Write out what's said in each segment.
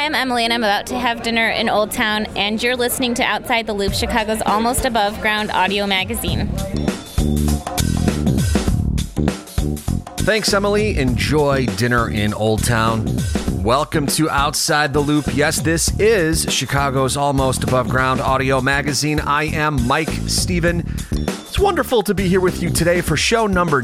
I'm Emily, and I'm about to have dinner in Old Town, and you're listening to Outside the Loop, Chicago's almost above ground audio magazine. Thanks, Emily. Enjoy dinner in Old Town. Welcome to Outside the Loop. Yes, this is Chicago's almost above ground audio magazine. I am Mike Steven. It's wonderful to be here with you today for show number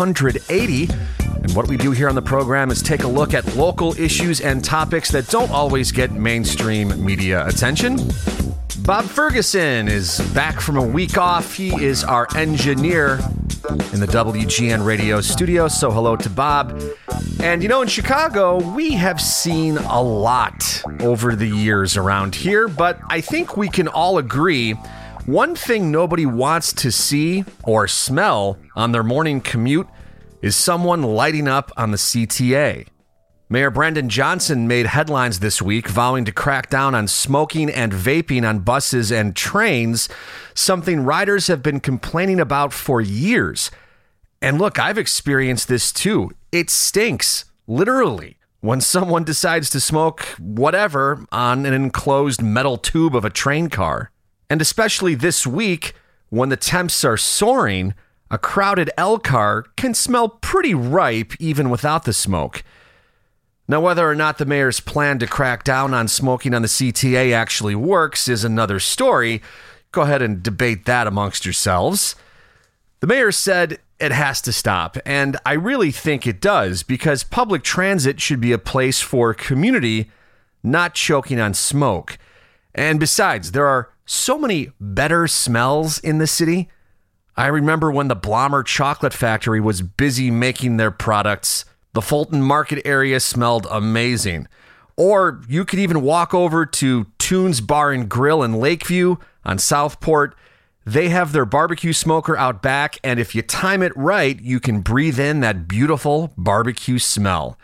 980. And what we do here on the program is take a look at local issues and topics that don't always get mainstream media attention. Bob Ferguson is back from a week off. He is our engineer in the WGN radio studio, so hello to Bob. And you know, in Chicago, we have seen a lot over the years around here, but I think we can all agree one thing nobody wants to see or smell on their morning commute is someone lighting up on the CTA. Mayor Brandon Johnson made headlines this week vowing to crack down on smoking and vaping on buses and trains, something riders have been complaining about for years. And look, I've experienced this too. It stinks, literally, when someone decides to smoke whatever on an enclosed metal tube of a train car. And especially this week, when the temps are soaring, a crowded L car can smell pretty ripe even without the smoke. Now, whether or not the mayor's plan to crack down on smoking on the CTA actually works is another story. Go ahead and debate that amongst yourselves. The mayor said it has to stop, and I really think it does, because public transit should be a place for community, not choking on smoke. And besides, there are so many better smells in the city. I remember when the Blommer Chocolate Factory was busy making their products. The Fulton Market area smelled amazing. Or you could even walk over to Tunes Bar and Grill in Lakeview on Southport. They have their barbecue smoker out back, and if you time it right, you can breathe in that beautiful barbecue smell.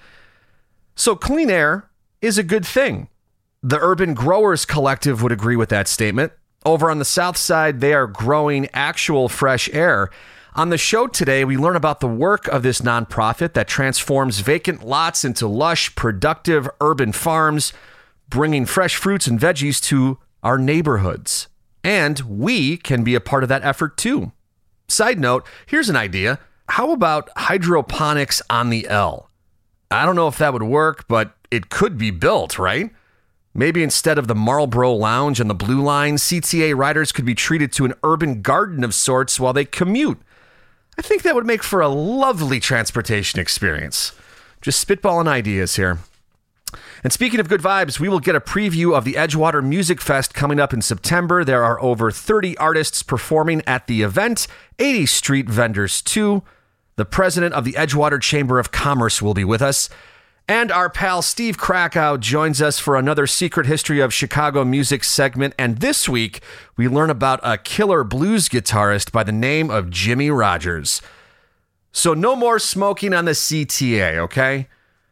So clean air is a good thing. The Urban Growers Collective would agree with that statement. Over on the south side, they are growing actual fresh air. On the show today, we learn about the work of this nonprofit that transforms vacant lots into lush, productive urban farms, bringing fresh fruits and veggies to our neighborhoods. And we can be a part of that effort too. Side note, here's an idea. How about hydroponics on the L? I don't know if that would work, but it could be built, right? Maybe instead of the Marlboro Lounge and the Blue Line, CTA riders could be treated to an urban garden of sorts while they commute. I think that would make for a lovely transportation experience. Just spitballing ideas here. And speaking of good vibes, we will get a preview of the Edgewater Music Fest coming up in September. There are over 30 artists performing at the event, 80 street vendors too. The president of the Edgewater Chamber of Commerce will be with us. And our pal Steve Krakow joins us for another Secret History of Chicago Music segment. And this week, we learn about a killer blues guitarist by the name of Jimmie Rodgers. So no more smoking on the CTA, okay?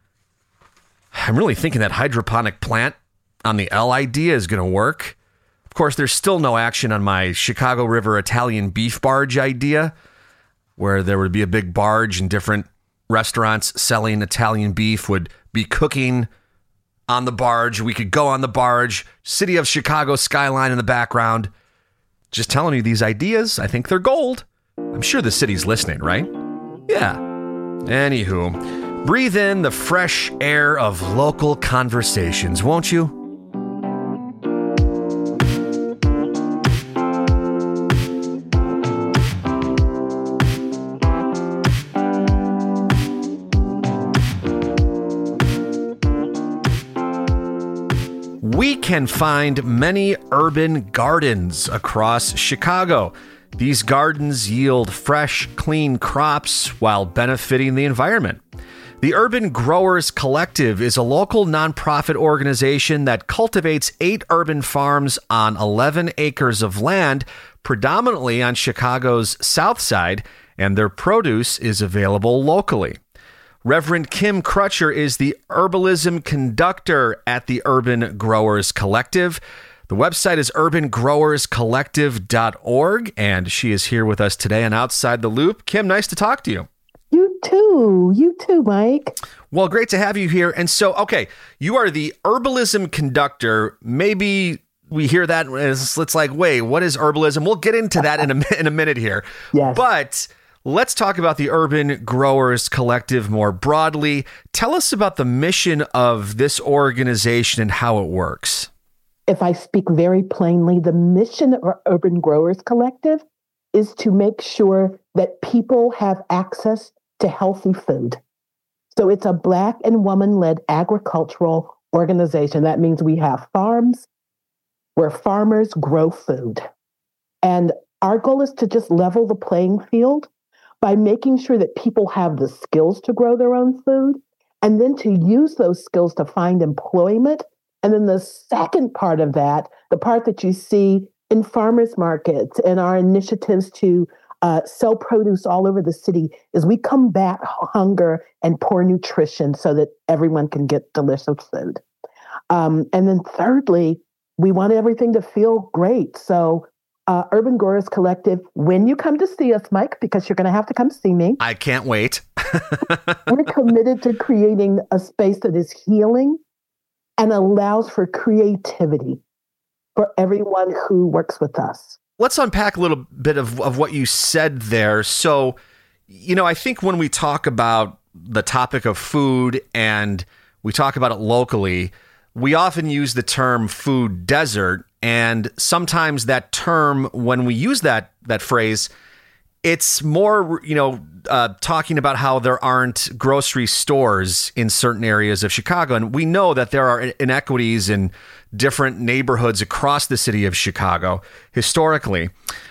I'm really thinking that hydroponic plant on the L idea is going to work. Of course, there's still no action on my Chicago River Italian beef barge idea, where there would be a big barge and different restaurants selling Italian beef would be cooking on the barge. We could go on the barge, city of Chicago skyline in the background. Just telling you these ideas, I think they're gold. I'm sure the city's listening, right? Yeah. Anywho, breathe in the fresh air of local conversations, won't you? We can find many urban gardens across Chicago. These gardens yield fresh, clean crops while benefiting the environment. The Urban Growers Collective is a local nonprofit organization that cultivates 8 urban farms on 11 acres of land, predominantly on Chicago's south side, and their produce is available locally. Reverend Kim Crutcher is the herbalism conductor at the Urban Growers Collective. The website is urbangrowerscollective.org, and she is here with us today on Outside the Loop. Kim, nice to talk to you. You too, Mike. Well, great to have you here. And so, okay, you are the herbalism conductor. Maybe we hear that and it's like, wait, what is herbalism? We'll get into that in a minute here. Yes. But let's talk about the Urban Growers Collective more broadly. Tell us about the mission of this organization and how it works. If I speak very plainly, the mission of our Urban Growers Collective is to make sure that people have access to healthy food. So it's a Black and woman-led agricultural organization. That means we have farms where farmers grow food. And our goal is to just level the playing field by making sure that people have the skills to grow their own food, and then to use those skills to find employment. And then the second part of that, the part that you see in farmers markets and our initiatives to sell produce all over the city, is we combat hunger and poor nutrition so that everyone can get delicious food. And then thirdly, we want everything to feel great. So Urban Growers Collective, when you come to see us, Mike, because you're going to have to come see me. I can't wait. We're committed to creating a space that is healing and allows for creativity for everyone who works with us. Let's unpack a little bit of what you said there. So, I think when we talk about the topic of food and we talk about it locally, we often use the term food desert. And sometimes that term, when we use that phrase, it's more, talking about how there aren't grocery stores in certain areas of Chicago. And we know that there are inequities in different neighborhoods across the city of Chicago historically.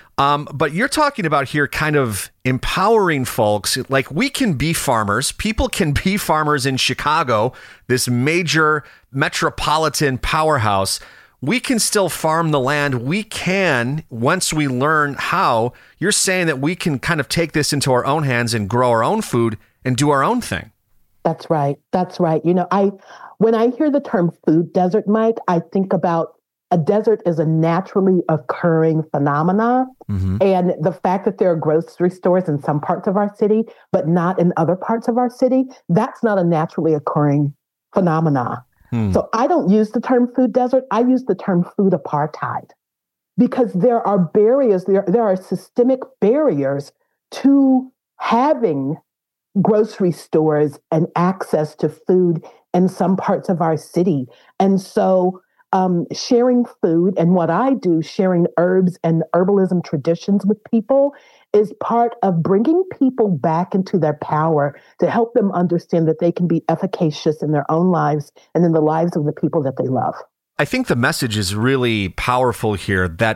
But you're talking about here kind of empowering folks. Like, we can be farmers. People can be farmers in Chicago, this major metropolitan powerhouse. We can still farm the land. We can, once we learn how, you're saying that we can kind of take this into our own hands and grow our own food and do our own thing. That's right. That's right. When I hear the term food desert, Mike, I think about a desert as a naturally occurring phenomena. Mm-hmm. And the fact that there are grocery stores in some parts of our city, but not in other parts of our city, that's not a naturally occurring phenomena. So I don't use the term food desert. I use the term food apartheid, because there are barriers, there are systemic barriers to having grocery stores and access to food in some parts of our city. And so sharing food, and what I do, sharing herbs and herbalism traditions with people, is part of bringing people back into their power to help them understand that they can be efficacious in their own lives and in the lives of the people that they love. I think the message is really powerful here, that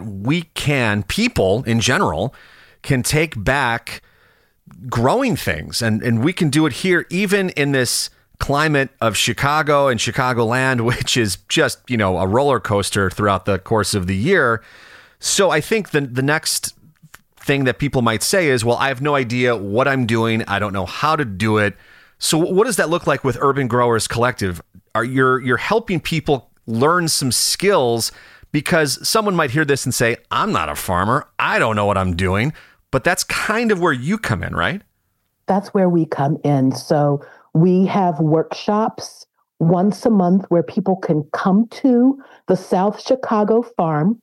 people in general can take back growing things, and we can do it here, even in this climate of Chicago and Chicagoland, which is just, a roller coaster throughout the course of the year. So I think the next thing that people might say is, well, I have no idea what I'm doing. I don't know how to do it. So what does that look like with Urban Growers Collective? You're helping people learn some skills, because someone might hear this and say, I'm not a farmer. I don't know what I'm doing. But that's kind of where you come in, right? That's where we come in. So we have workshops once a month where people can come to the South Chicago farm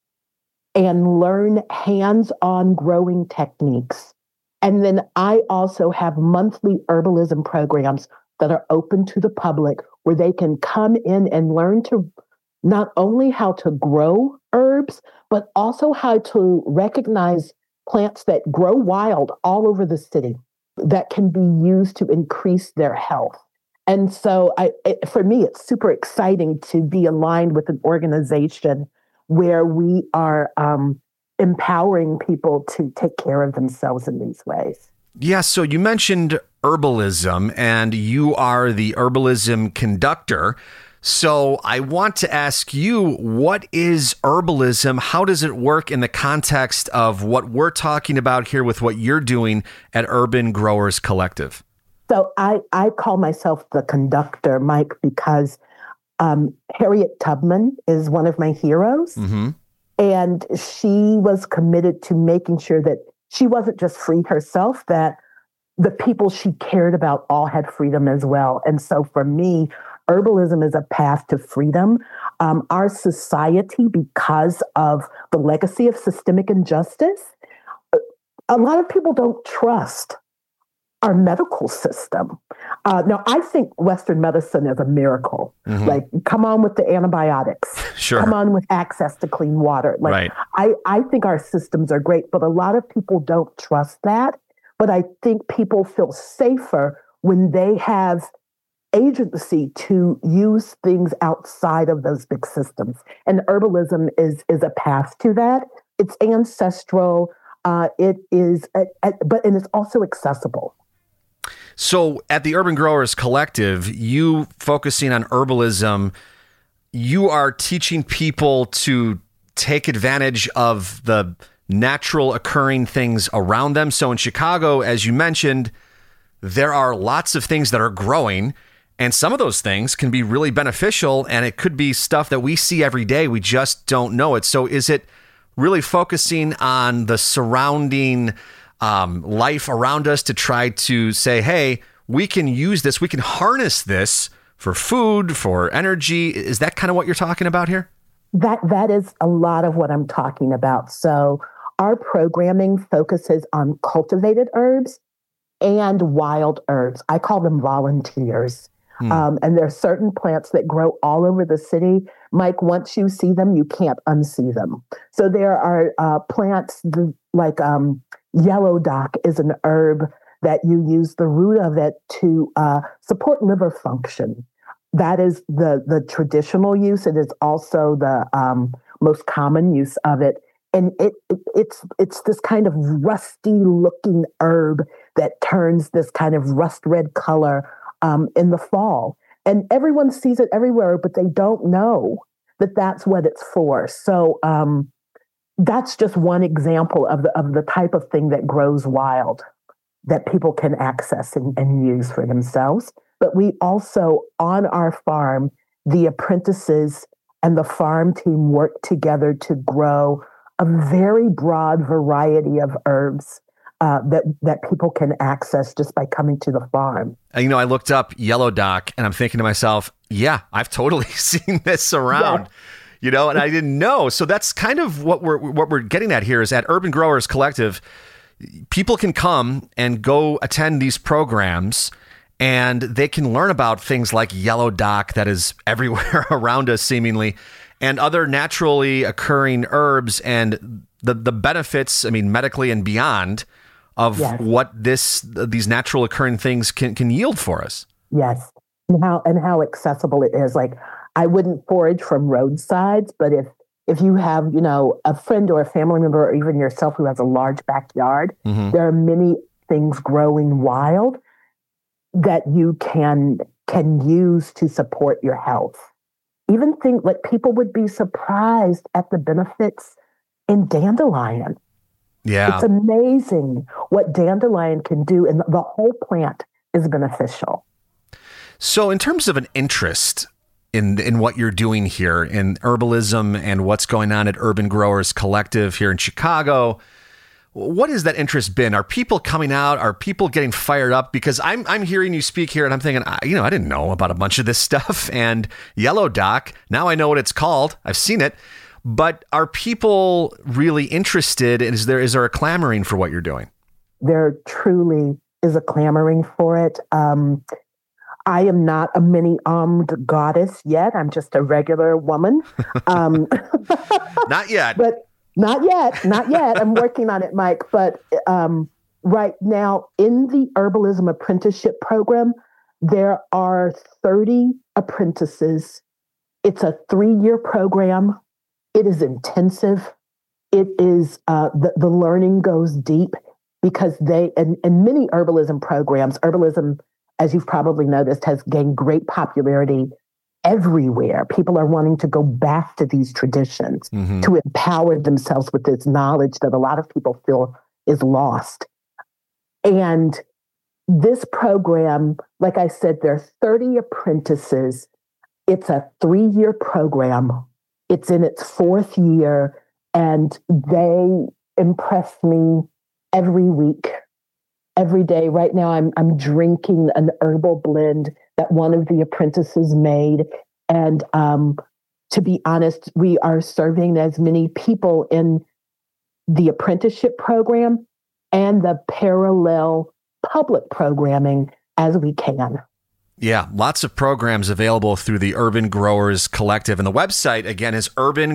and learn hands-on growing techniques. And then I also have monthly herbalism programs that are open to the public, where they can come in and learn to not only how to grow herbs, but also how to recognize plants that grow wild all over the city that can be used to increase their health. And so for me, it's super exciting to be aligned with an organization where we are empowering people to take care of themselves in these ways. Yeah, so you mentioned herbalism, and you are the herbalism conductor. So I want to ask you, what is herbalism? How does it work in the context of what we're talking about here with what you're doing at Urban Growers Collective? So I call myself the conductor, Mike, because Harriet Tubman is one of my heroes. Mm-hmm. And she was committed to making sure that she wasn't just free herself, that the people she cared about all had freedom as well. And so for me, herbalism is a path to freedom. Our society, because of the legacy of systemic injustice, a lot of people don't trust our medical system. Now, I think Western medicine is a miracle. Mm-hmm. Like, come on with the antibiotics. Sure. Come on with access to clean water. Like, right. I think our systems are great, but a lot of people don't trust that. But I think people feel safer when they have agency to use things outside of those big systems. And herbalism is a path to that. It's ancestral. It is, and it's also accessible. So at the Urban Growers Collective, you focusing on herbalism, you are teaching people to take advantage of the natural occurring things around them. So in Chicago, as you mentioned, there are lots of things that are growing, and some of those things can be really beneficial, and it could be stuff that we see every day. We just don't know it. So is it really focusing on the surrounding life around us to try to say, hey, we can use this, we can harness this for food, for energy? Is that kind of what you're talking about here? That is a lot of what I'm talking about. So our programming focuses on cultivated herbs and wild herbs. I call them volunteers. And there are certain plants that grow all over the city. Mike, once you see them, you can't unsee them. So there are plants like yellow dock is an herb that you use the root of it to support liver function. That is the traditional use. It is also the most common use of it. And it's this kind of rusty looking herb that turns this kind of rust red color in the fall. And everyone sees it everywhere, but they don't know that that's what it's for. So that's just one example of the type of thing that grows wild that people can access and use for themselves. But we also, on our farm, the apprentices and the farm team work together to grow a very broad variety of herbs that people can access just by coming to the farm. You know, I looked up yellow dock and I'm thinking to myself, yeah, I've totally seen this around. Yeah. You know, and I didn't know. So that's kind of what we're getting at here is at Urban Growers Collective, people can come and go attend these programs and they can learn about things like yellow dock that is everywhere around us seemingly, and other naturally occurring herbs and the benefits, I mean, medically and beyond of what these natural occurring things can yield for us. Yes. And how accessible it is. Like, I wouldn't forage from roadsides, but if you have, you know, a friend or a family member or even yourself who has a large backyard, there are many things growing wild that you can use to support your health. Even think like people would be surprised at the benefits in dandelion. Yeah. It's amazing what dandelion can do, and the whole plant is beneficial. So in terms of an interest in what you're doing here in herbalism and what's going on at Urban Growers Collective here in Chicago, what has that interest been? Are people coming out? Are people getting fired up? Because I'm hearing you speak here and I'm thinking, I didn't know about a bunch of this stuff. And yellow dock, now I know what it's called. I've seen it. But are people really interested? Is there a clamoring for what you're doing? There truly is a clamoring for it. I am not a many-armed goddess yet. I'm just a regular woman. Not yet. But not yet. I'm working on it, Mike. But right now, in the herbalism apprenticeship program, there are 30 apprentices. It's a 3-year program. It is intensive. It is, the learning goes deep because in many herbalism programs, herbalism, as you've probably noticed, has gained great popularity everywhere. People are wanting to go back to these traditions to empower themselves with this knowledge that a lot of people feel is lost. And this program, like I said, there are 30 apprentices. It's a 3-year program. It's in its 4th year, and they impress me every week. every day. Right now, I'm drinking an herbal blend that one of the apprentices made. And to be honest, we are serving as many people in the apprenticeship program and the parallel public programming as we can. Yeah, lots of programs available through the Urban Growers Collective. And the website, again, is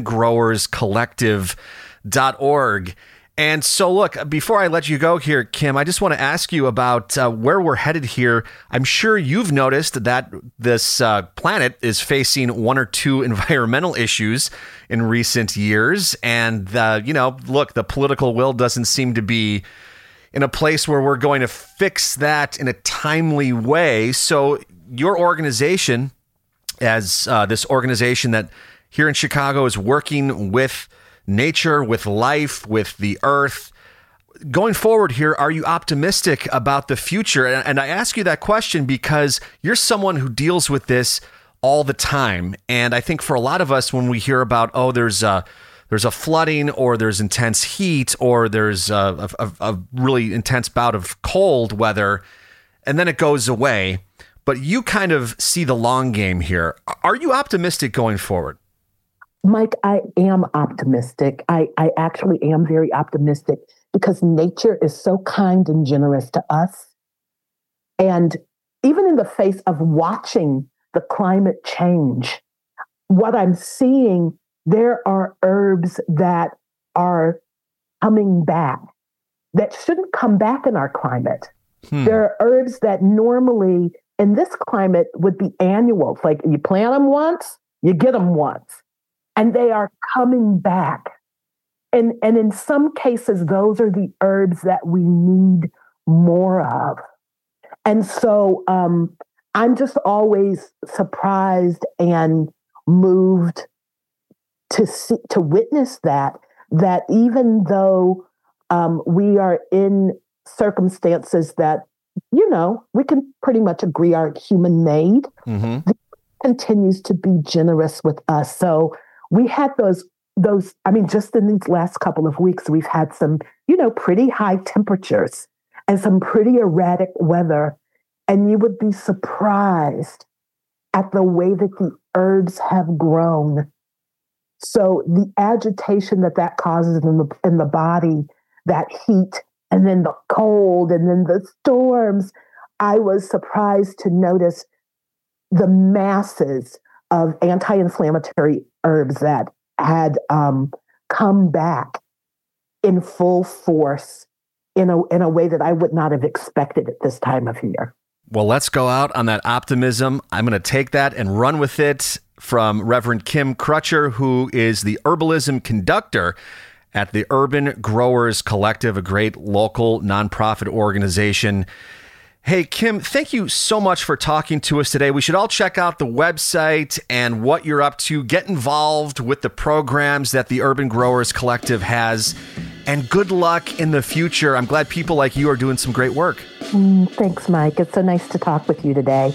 urbangrowerscollective.org. And so, look, before I let you go here, Kim, I just want to ask you about where we're headed here. I'm sure you've noticed that this planet is facing one or two environmental issues in recent years. And, look, the political will doesn't seem to be in a place where we're going to fix that in a timely way. So your organization, as this organization that here in Chicago is working with nature, with life, with the earth, going forward here, are you optimistic about the future? And I ask you that question because you're someone who deals with this all the time. And I think for a lot of us, when we hear about, there's a flooding, or there's intense heat, or there's a really intense bout of cold weather, and then it goes away. But you kind of see the long game here. Are you optimistic going forward? Mike, I am optimistic. I actually am very optimistic because nature is so kind and generous to us. And even in the face of watching the climate change, what I'm seeing, there are herbs that are coming back that shouldn't come back in our climate. There are herbs that normally in this climate would be annual. It's like you plant them once, you get them once, and they are coming back. And in some cases, those are the herbs that we need more of. And so I'm just always surprised and moved to witness that even though we are in circumstances that, we can pretty much agree are human made, continues to be generous with us. So we had those, just in these last couple of weeks, we've had some, pretty high temperatures and some pretty erratic weather. And you would be surprised at the way that the herbs have grown. So the agitation that causes in the body, that heat, and then the cold, and then the storms, I was surprised to notice the masses of anti-inflammatory herbs that had come back in full force in a way that I would not have expected at this time of year. Well, let's go out on that optimism. I'm going to take that and run with it from Reverend Kim Crutcher, who is the herbalism conductor at the Urban Growers Collective, a great local nonprofit organization. Hey, Kim, thank you so much for talking to us today. We should all check out the website and what you're up to. Get involved with the programs that the Urban Growers Collective has. And good luck in the future. I'm glad people like you are doing some great work. Thanks, Mike. It's so nice to talk with you today.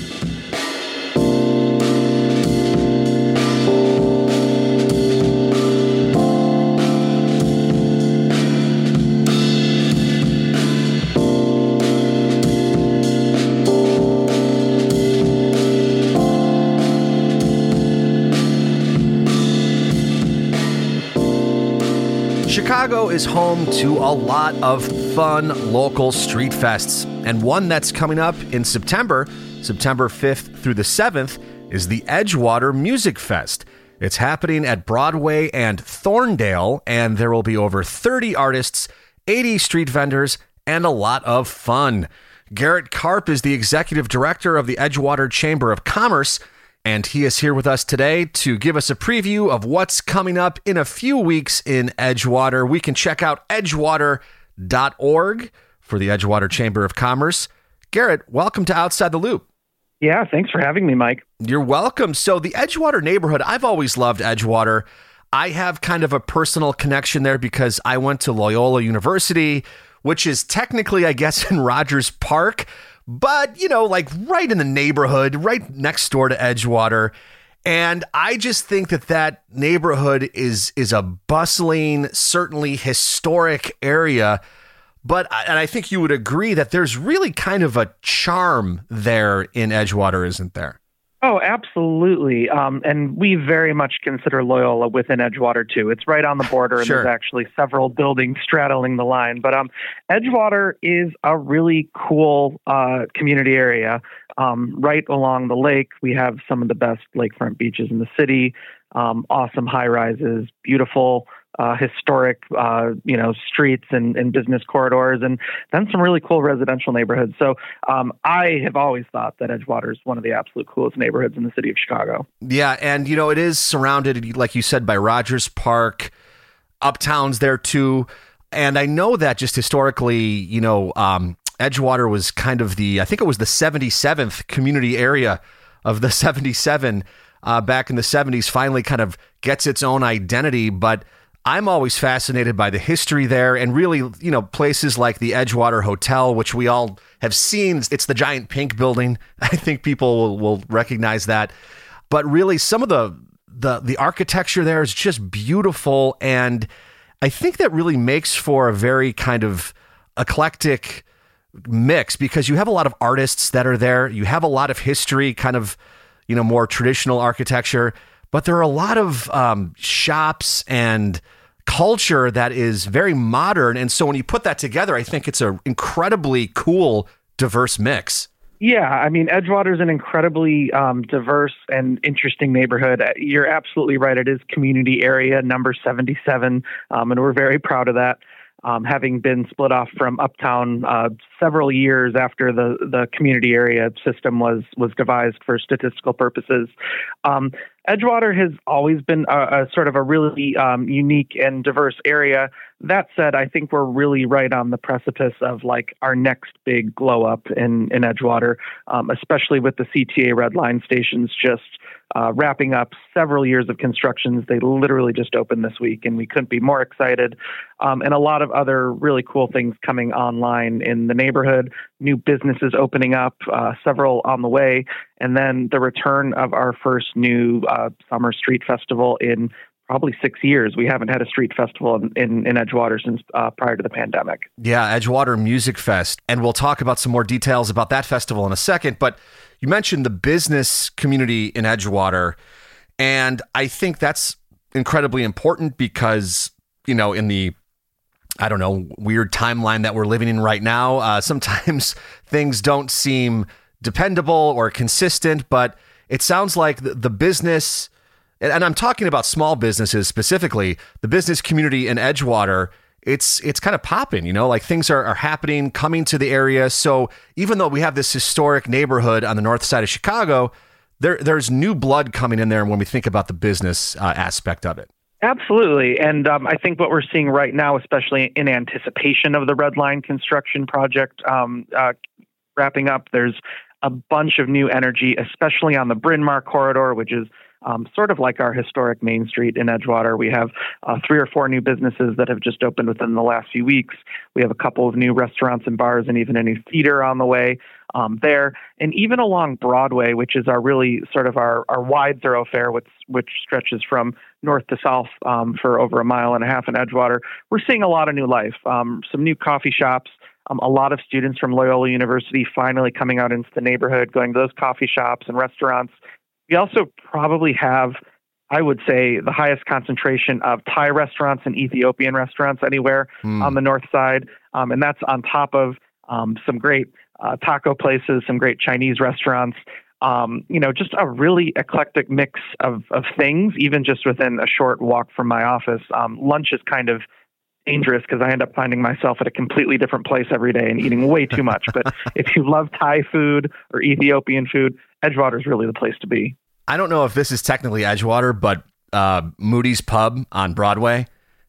Chicago is home to a lot of fun local street fests, and one that's coming up in September 5th through the 7th, is the Edgewater Music Fest. It's happening at Broadway and Thorndale, and there will be over 30 artists, 80 street vendors, and a lot of fun. Garrett Karp is the executive director of the Edgewater Chamber of Commerce, and he is here with us today to give us a preview of what's coming up in a few weeks in Edgewater. We can check out edgewater.org for the Edgewater Chamber of Commerce. Garrett, welcome to Outside the Loop. Yeah, thanks for having me, Mike. You're welcome. So the Edgewater neighborhood, I've always loved Edgewater. I have kind of a personal connection there because I went to Loyola University, which is technically, I guess, in Rogers Park, but, you know, like right in the neighborhood, right next door to Edgewater. And I just think that neighborhood is a bustling, certainly historic area. And I think you would agree that there's really kind of a charm there in Edgewater, isn't there? Oh, absolutely. And we very much consider Loyola within Edgewater, too. It's right on the border, and Sure. there's actually several buildings straddling the line. But Edgewater is a really cool community area. Right along the lake, we have some of the best lakefront beaches in the city, awesome high-rises, beautiful historic, streets and business corridors, and then some really cool residential neighborhoods. So I have always thought that Edgewater is one of the absolute coolest neighborhoods in the city of Chicago. Yeah, and it is surrounded, like you said, by Rogers Park. Uptown's there too, and I know that just historically, Edgewater was kind of I think it was the 77th community area of the 77 back in the 70s. Finally, kind of gets its own identity, but I'm always fascinated by the history there, and really, places like the Edgewater Hotel, which we all have seen. It's the giant pink building. I think people will recognize that. But really, some of the architecture there is just beautiful, and I think that really makes for a very kind of eclectic mix, because you have a lot of artists that are there. You have a lot of history, kind of, more traditional architecture, but there are a lot of shops and culture that is very modern. And so when you put that together, I think it's an incredibly cool, diverse mix. Yeah, I mean, Edgewater is an incredibly diverse and interesting neighborhood. You're absolutely right. It is community area number 77, and we're very proud of that. Having been split off from Uptown several years after the community area system was devised for statistical purposes. Edgewater has always been a sort of a really unique and diverse area. That said, I think we're really right on the precipice of like our next big glow up in Edgewater, especially with the CTA Red Line stations just wrapping up several years of constructions. They literally just opened this week, and we couldn't be more excited. And a lot of other really cool things coming online in the neighborhood, new businesses opening up, several on the way, and then the return of our first new summer street festival in probably 6 years. We haven't had a street festival in Edgewater since prior to the pandemic. Yeah, Edgewater Music Fest. And we'll talk about some more details about that festival in a second. But you mentioned the business community in Edgewater. And I think that's incredibly important because, in the, weird timeline that we're living in right now, sometimes things don't seem dependable or consistent. But it sounds like the business, and I'm talking about small businesses specifically, the business community in Edgewater, it's kind of popping, like things are happening, coming to the area. So even though we have this historic neighborhood on the north side of Chicago, there's new blood coming in there when we think about the business aspect of it. Absolutely. And I think what we're seeing right now, especially in anticipation of the Red Line construction project wrapping up, there's a bunch of new energy, especially on the Bryn Mawr corridor, which is sort of like our historic Main Street in Edgewater. We have 3 or 4 new businesses that have just opened within the last few weeks. We have a couple of new restaurants and bars and even a new theater on the way there. And even along Broadway, which is our really sort of our wide thoroughfare, which stretches from north to south for over 1.5 miles in Edgewater, we're seeing a lot of new life. Some new coffee shops, a lot of students from Loyola University finally coming out into the neighborhood, going to those coffee shops and restaurants. We also probably have, I would say, the highest concentration of Thai restaurants and Ethiopian restaurants anywhere on the north side. And that's on top of some great taco places, some great Chinese restaurants, just a really eclectic mix of things, even just within a short walk from my office. Lunch is kind of dangerous because I end up finding myself at a completely different place every day and eating way too much. But if you love Thai food or Ethiopian food, Edgewater is really the place to be. I don't know if this is technically Edgewater, but Moody's Pub on Broadway,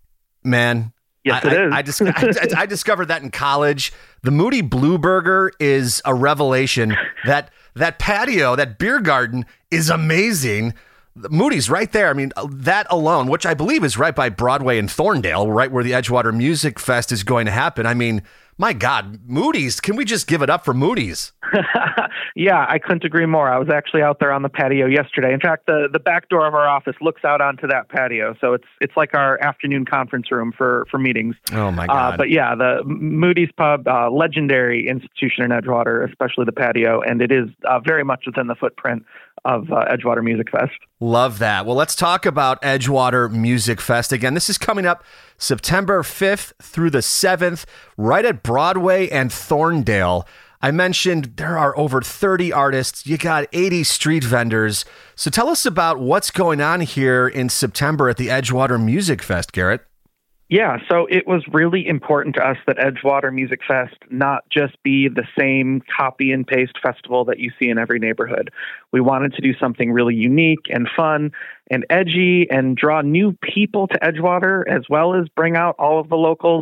man. Yes, it is. I discovered that in college. The Moody Blue Burger is a revelation. That patio, that beer garden is amazing. Moody's right there. I mean, that alone, which I believe is right by Broadway and Thorndale, right where the Edgewater Music Fest is going to happen. I mean, My God, Moody's. Can we just give it up for Moody's? Yeah, I couldn't agree more. I was actually out there on the patio yesterday. In fact, the back door of our office looks out onto that patio. So it's like our afternoon conference room for meetings. Oh, my God. But yeah, the Moody's Pub, legendary institution in Edgewater, especially the patio. And it is very much within the footprint of Edgewater Music Fest. Love that. Well, let's talk about Edgewater Music Fest. Again, this is coming up September 5th through the 7th, right at Broadway and Thorndale. I mentioned there are over 30 artists. You got 80 street vendors. So tell us about what's going on here in September at the Edgewater Music Fest, Garrett. Yeah, so it was really important to us that Edgewater Music Fest not just be the same copy and paste festival that you see in every neighborhood. We wanted to do something really unique and fun and edgy and draw new people to Edgewater as well as bring out all of the locals.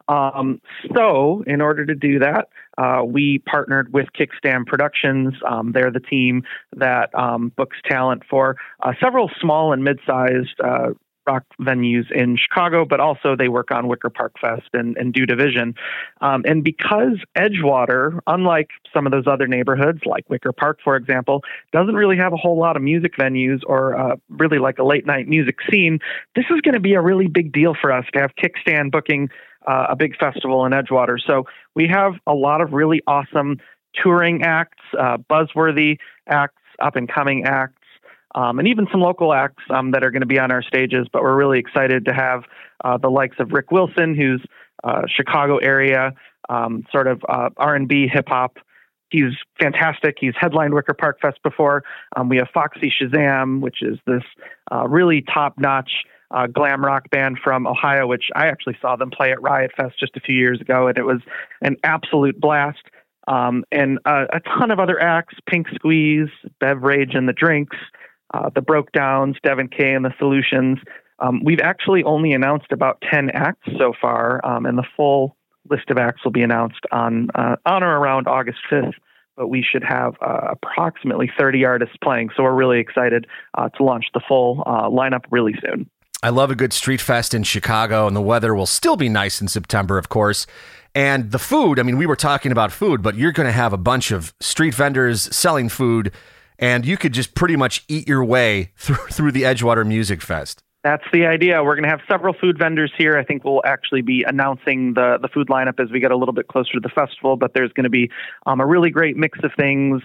So in order to do that, we partnered with Kickstand Productions. They're the team that books talent for several small and mid-sized rock venues in Chicago, but also they work on Wicker Park Fest and Do Division. And because Edgewater, unlike some of those other neighborhoods like Wicker Park, for example, doesn't really have a whole lot of music venues or really like a late night music scene, this is going to be a really big deal for us to have Kickstand booking a big festival in Edgewater. So we have a lot of really awesome touring acts, buzzworthy acts, up and coming acts, and even some local acts that are going to be on our stages. But we're really excited to have the likes of Rick Wilson, who's Chicago area, sort of R&B hip hop. He's fantastic. He's headlined Wicker Park Fest before. We have Foxy Shazam, which is this really top-notch glam rock band from Ohio, which I actually saw them play at Riot Fest just a few years ago, and it was an absolute blast. And a ton of other acts, Pink Squeeze, Bev Rage and the Drinks, the Broke Downs, Devin K and the Solutions. We've actually only announced about 10 acts so far, and the full list of acts will be announced on or around August 5th, but we should have approximately 30 artists playing. So we're really excited to launch the full lineup really soon. I love a good street fest in Chicago, and the weather will still be nice in September, of course. And the food, I mean, we were talking about food, but you're going to have a bunch of street vendors selling food, and you could just pretty much eat your way through the Edgewater Music Fest. That's the idea. We're going to have several food vendors here. I think we'll actually be announcing the food lineup as we get a little bit closer to the festival, but there's going to be a really great mix of things,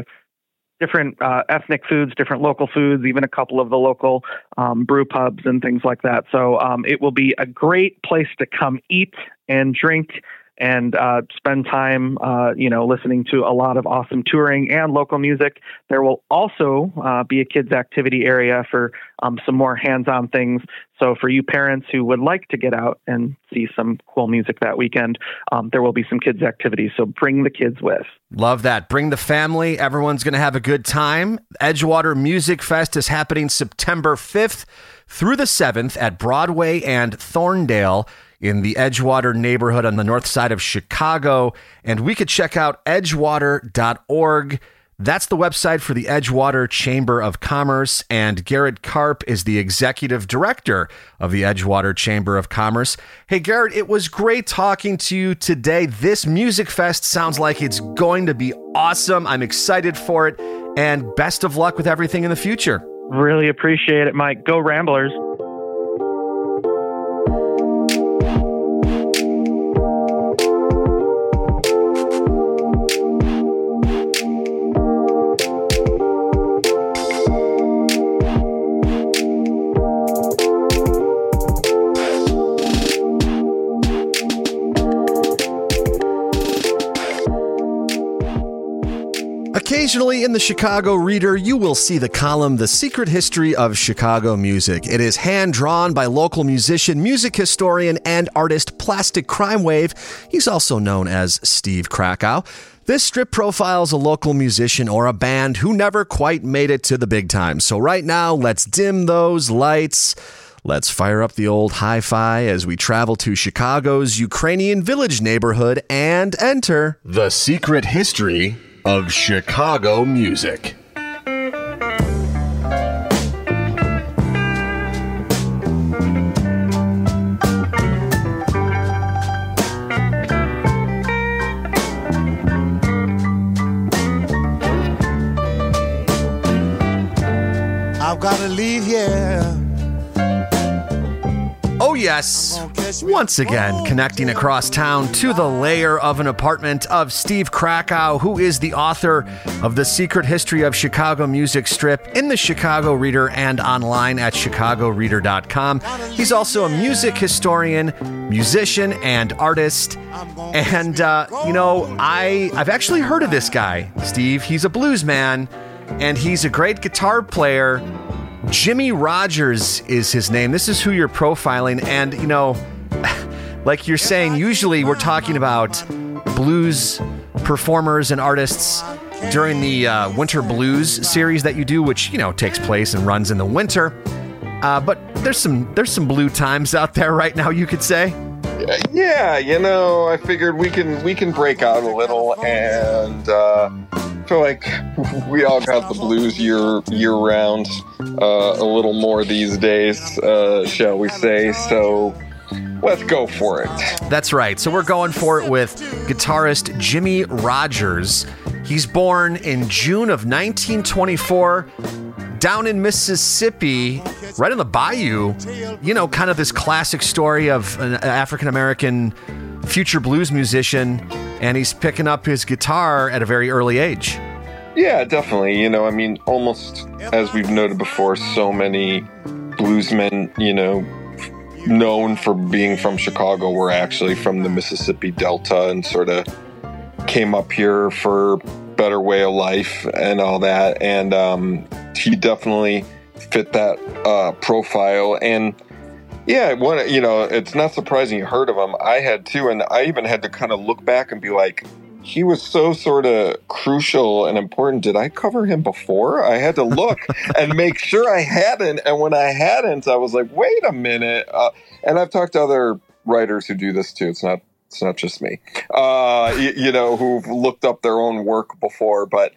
different ethnic foods, different local foods, even a couple of the local brew pubs and things like that. So it will be a great place to come eat and drink and spend time, listening to a lot of awesome touring and local music. There will also be a kids activity area for some more hands-on things. So for you parents who would like to get out and see some cool music that weekend, there will be some kids activities. So bring the kids with. Love that. Bring the family. Everyone's going to have a good time. Edgewater Music Fest is happening September 5th through the 7th at Broadway and Thorndale in the Edgewater neighborhood on the north side of Chicago. And we could check out edgewater.org. That's the website for the Edgewater Chamber of Commerce. And Garrett Karp is the executive director of the Edgewater Chamber of Commerce. Hey, Garrett, it was great talking to you today. This Music Fest sounds like it's going to be awesome. I'm excited for it. And best of luck with everything in the future. Really appreciate it, Mike. Go Ramblers. Occasionally in the Chicago Reader, you will see the column, The Secret History of Chicago Music. It is hand-drawn by local musician, music historian, and artist Plastic Crime Wave. He's also known as Steve Krakow. This strip profiles a local musician or a band who never quite made it to the big time. So right now, let's dim those lights. Let's fire up the old hi-fi as we travel to Chicago's Ukrainian Village neighborhood and enter The Secret History of Chicago Music. Oh, yes. Once again, connecting across town to the lair of an apartment of Steve Krakow, who is the author of The Secret History of Chicago Music Strip in the Chicago Reader and online at chicagoreader.com. He's also a music historian, musician, and artist. And, I've actually heard of this guy, Steve. He's a blues man, and he's a great guitar player. Jimmie Rodgers is his name. This is who you're profiling. And, like you're saying, usually we're talking about blues performers and artists during the Winter Blues series that you do, which, takes place and runs in the winter. But there's some blue times out there right now, you could say. Yeah, I figured we can break out a little, and feel like we all got the blues year round, a little more these days, shall we say? So let's go for it. That's right. So we're going for it with guitarist Jimmie Rodgers. He's born in June of 1924. Down in Mississippi, right in the bayou, kind of this classic story of an African-American future blues musician, and he's picking up his guitar at a very early age. Yeah, definitely. Almost as we've noted before, so many bluesmen, known for being from Chicago were actually from the Mississippi Delta and sort of came up here for better way of life and all that. And, he definitely fit that profile, and it's not surprising you heard of him. I had too, and I even had to kind of look back and be like, he was so sort of crucial and important. Did I cover him before? I had to look and make sure I hadn't, and when I hadn't, I was like, wait a minute. And I've talked to other writers who do this too. It's not just me, who've looked up their own work before, but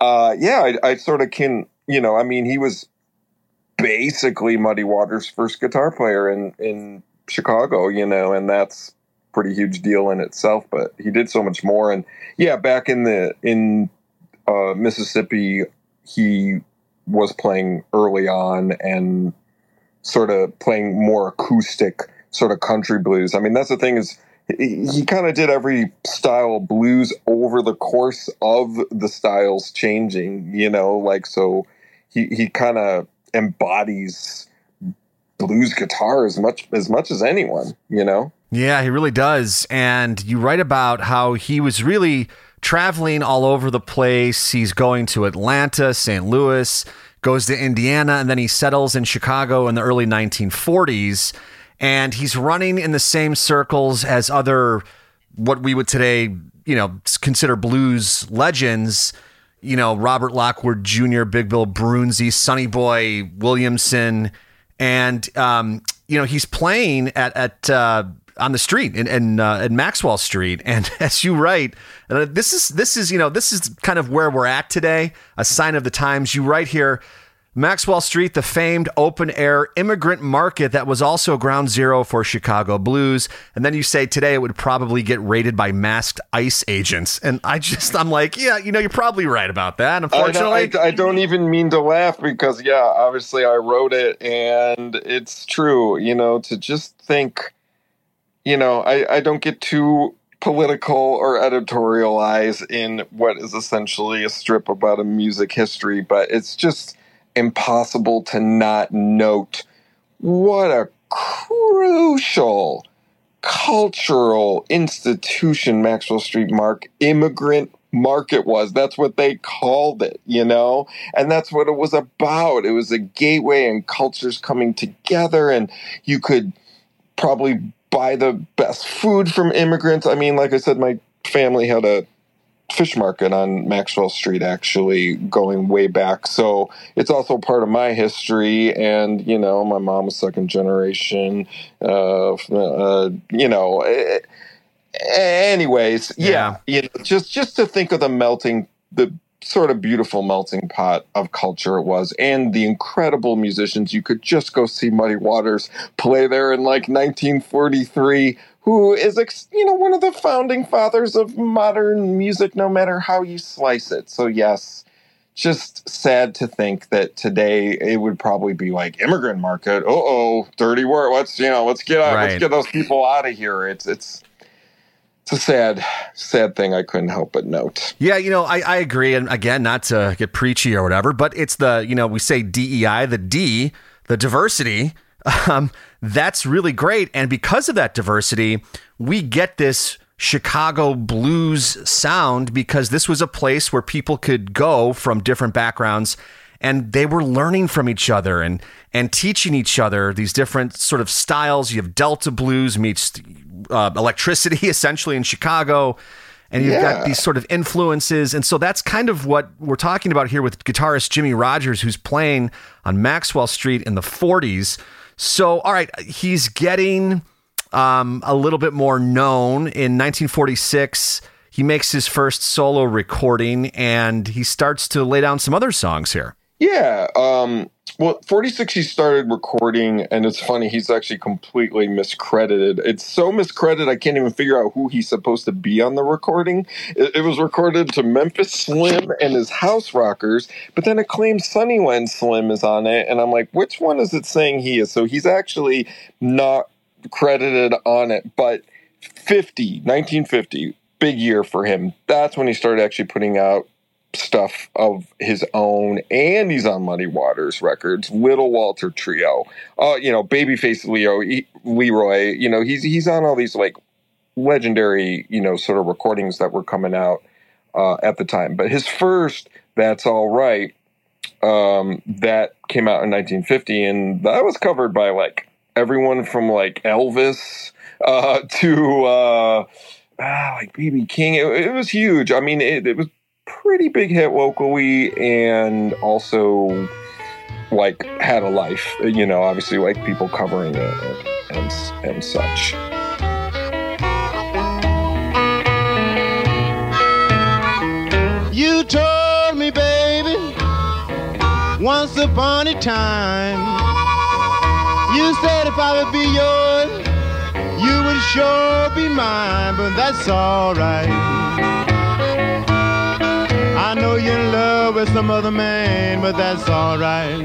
I sort of can. He was basically Muddy Waters' first guitar player in Chicago, and that's a pretty huge deal in itself, but he did so much more. And back in Mississippi, he was playing early on and sort of playing more acoustic sort of country blues. That's the thing is, he kind of did every style of blues over the course of the styles changing, so he kind of embodies blues guitar as much as anyone, Yeah, he really does. And you write about how he was really traveling all over the place. He's going to Atlanta, St. Louis, goes to Indiana, and then he settles in Chicago in the early 1940s. And he's running in the same circles as other, what we would today, consider blues legends, Robert Lockwood Jr., Big Bill Broonzy, Sonny Boy Williamson. And, he's playing at on the street in Maxwell Street. And as you write, this is kind of where we're at today, a sign of the times. You write here, Maxwell Street, the famed open-air immigrant market that was also ground zero for Chicago blues. And then you say today it would probably get raided by masked ICE agents. And I'm like, you're probably right about that, unfortunately. I don't even mean to laugh because, obviously I wrote it and it's true, to just think, I don't get too political or editorialize in what is essentially a strip about a music history, but it's just impossible to not note what a crucial cultural institution Maxwell Street immigrant market was. That's what they called it, and that's what it was about. It was a gateway and cultures coming together, and you could probably buy the best food from immigrants. Like I said, my family had a fish market on Maxwell Street, actually, going way back. So it's also part of my history. And, my mom was second generation, anyways, just to think of the sort of beautiful melting pot of culture it was, and the incredible musicians. You could just go see Muddy Waters play there in like 1943, who is, one of the founding fathers of modern music, no matter how you slice it. So yes, just sad to think that today it would probably be like immigrant market. Dirty word. Let's get out. Let's get those people out of here. It's a sad thing I couldn't help but note. Yeah, I agree. And again, not to get preachy or whatever, but it's we say DEI, the D, the diversity. That's really great. And because of that diversity, we get this Chicago blues sound because this was a place where people could go from different backgrounds and they were learning from each other and teaching each other these different sort of styles. You have Delta blues meets electricity essentially in Chicago, and you've got these sort of influences. And so that's kind of what we're talking about here with guitarist Jimmie Rodgers, who's playing on Maxwell Street in the 40s. So, all right, he's getting a little bit more known. In 1946, he makes his first solo recording, and he starts to lay down some other songs here. Yeah. 46, he started recording, and it's funny, he's actually completely miscredited. It's so miscredited, I can't even figure out who he's supposed to be on the recording. It was recorded to Memphis Slim and his House Rockers, but then it claims Sunnyland Slim is on it, and I'm like, which one is it saying he is? So he's actually not credited on it, but 1950, big year for him. That's when he started actually putting out stuff of his own, and he's on Muddy Waters records, Little Walter Trio, Babyface Leroy, he's on all these like legendary, sort of recordings that were coming out at the time. But his first, That's All Right, that came out in 1950, and that was covered by like everyone from like Elvis to like B.B. King. It was huge. I mean, it was pretty big hit locally, and also like had a life, obviously like people covering it and such. You told me, baby, once upon a time, you said if I would be yours, you would sure be mine, but that's all right. I know you're in love with some other man, but that's all right.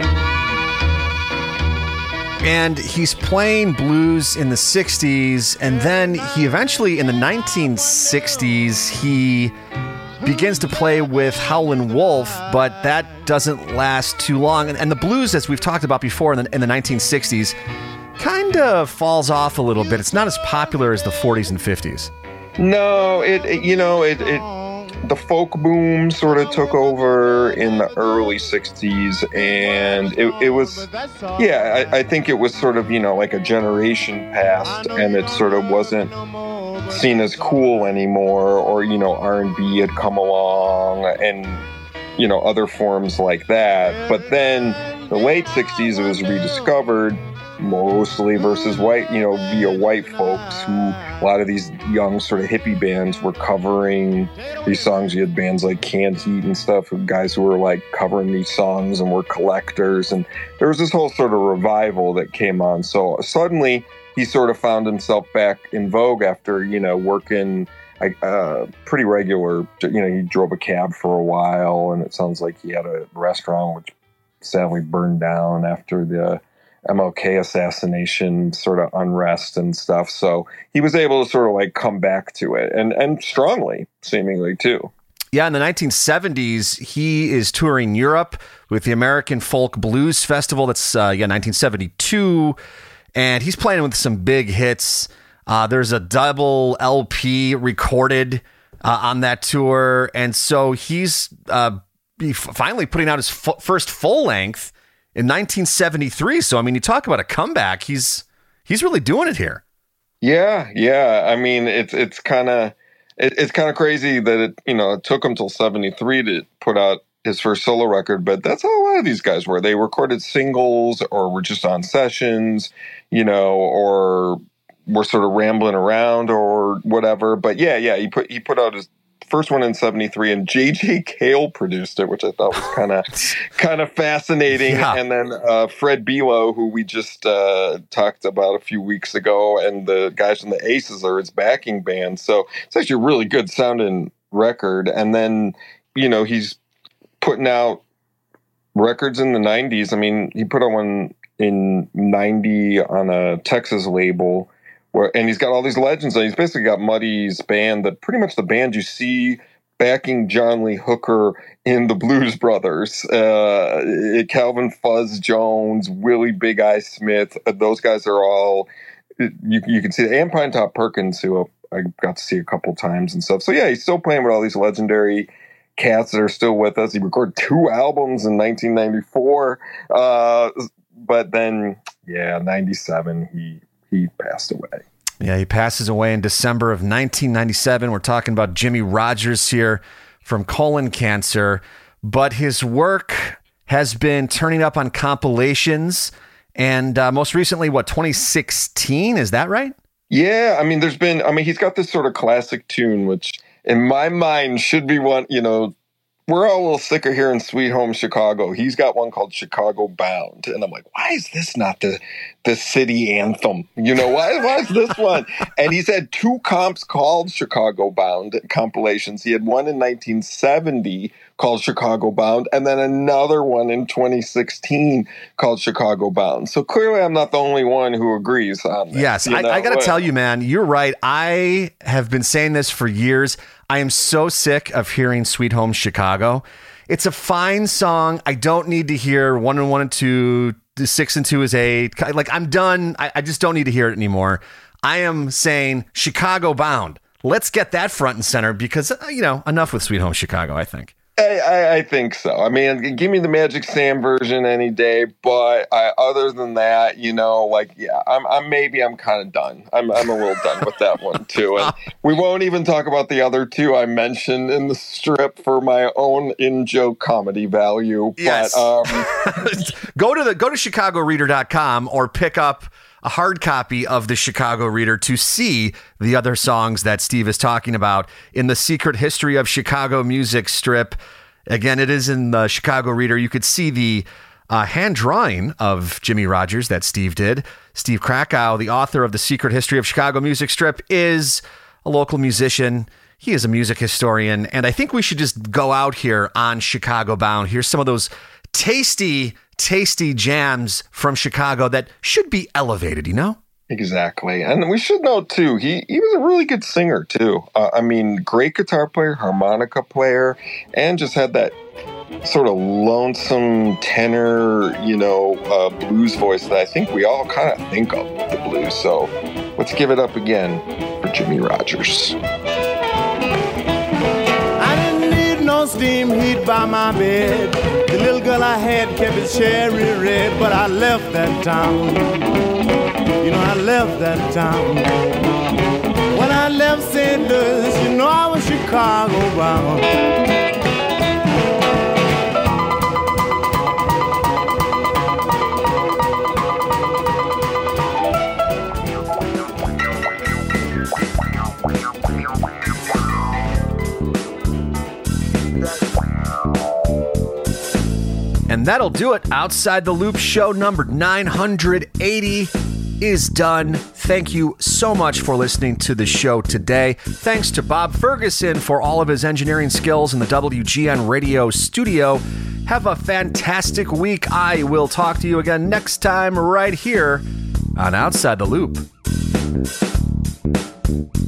And he's playing blues in the 60s, and then he eventually, in the 1960s, he begins to play with Howlin' Wolf, but that doesn't last too long. And the blues, as we've talked about before in the 1960s, kind of falls off a little bit. It's not as popular as the 40s and 50s. No, the folk boom sort of took over in the early 60s, and it was, I think it was sort of, like a generation passed, and it sort of wasn't seen as cool anymore, or, R&B had come along, and, other forms like that. But then the late 60s, it was rediscovered, mostly versus white, via white folks, who a lot of these young sort of hippie bands were covering these songs. You had bands like Canned Heat and stuff, of guys who were like covering these songs and were collectors, and there was this whole sort of revival that came on. So suddenly he sort of found himself back in vogue after, working pretty regular, he drove a cab for a while, and it sounds like he had a restaurant which sadly burned down after the MLK assassination sort of unrest and stuff. So he was able to sort of like come back to it, and strongly, seemingly too. Yeah, in the 1970s, he is touring Europe with the American Folk Blues Festival. That's 1972, and he's playing with some big hits. There's a double LP recorded on that tour, and so he's finally putting out his first full length in 1973. So, I mean, you talk about a comeback. He's really doing it here. Yeah. I mean, it's kind of crazy that it took him till 73 to put out his first solo record, but that's how a lot of these guys were. They recorded singles, or were just on sessions, or were sort of rambling around or whatever. But he put out his first one in 73, and J.J. Cale produced it, which I thought was kind of fascinating. Yeah. And then Fred Belo, who we just talked about a few weeks ago, and the guys from the Aces are his backing band. So it's actually a really good sounding record. And then, he's putting out records in the 90s. I mean, he put out one in 90 on a Texas label, and he's got all these legends. He's basically got Muddy's band, that pretty much the band you see backing John Lee Hooker in the Blues Brothers. Calvin Fuzz Jones, Willie Big Eye Smith, those guys are all, you can see, and Pinetop Perkins, who I got to see a couple times and stuff. So yeah, he's still playing with all these legendary cats that are still with us. He recorded 2 albums in 1994. But then, 97, he passed away. Yeah, he passes away in December of 1997. We're talking about Jimmie Rodgers here from colon cancer. But his work has been turning up on compilations. And most recently, 2016? Is that right? Yeah, I mean, he's got this sort of classic tune, which in my mind should be one, we're all a little sick of hearing Sweet Home Chicago. He's got one called Chicago Bound. And I'm like, why is this not the city anthem? Why is this one? And he's had 2 comps called Chicago Bound compilations. He had one in 1970 called Chicago Bound, and then another one in 2016 called Chicago Bound. So clearly I'm not the only one who agrees on this. Yes, I got to tell you, man, you're right. I have been saying this for years. I am so sick of hearing Sweet Home Chicago. It's a fine song. I don't need to hear 1 and 1 and 2, 6 and 2 is 8. Like, I'm done. I just don't need to hear it anymore. I am saying Chicago Bound. Let's get that front and center because, enough with Sweet Home Chicago, I think. I think so. I mean, give me the Magic Sam version any day. But other than that, I'm kind of done. I'm a little done with that one too. And we won't even talk about the other 2 I mentioned in the strip for my own in-joke comedy value. Yes. But go to chicagoreader.com or pick up a hard copy of the Chicago Reader to see the other songs that Steve is talking about in the Secret History of Chicago Music strip. Again, it is in the Chicago Reader. You could see the hand drawing of Jimmie Rodgers that Steve did. Steve Krakow, the author of the Secret History of Chicago Music strip, is a local musician. He is a music historian. And I think we should just go out here on Chicago Bound. Here's some of those tasty jams from Chicago that should be elevated, Exactly. And we should know, too, he was a really good singer, too. Great guitar player, harmonica player, and just had that sort of lonesome tenor, blues voice that I think we all kind of think of with the blues. So let's give it up again for Jimmie Rodgers. No steam heat by my bed. The little girl I had kept it cherry red, but I left that town. I left that town. When I left St. Louis, I was Chicago bound. And that'll do it. Outside the Loop show number 980 is done. Thank you so much for listening to the show today. Thanks to Bob Ferguson for all of his engineering skills in the WGN radio studio. Have a fantastic week. I will talk to you again next time right here on Outside the Loop.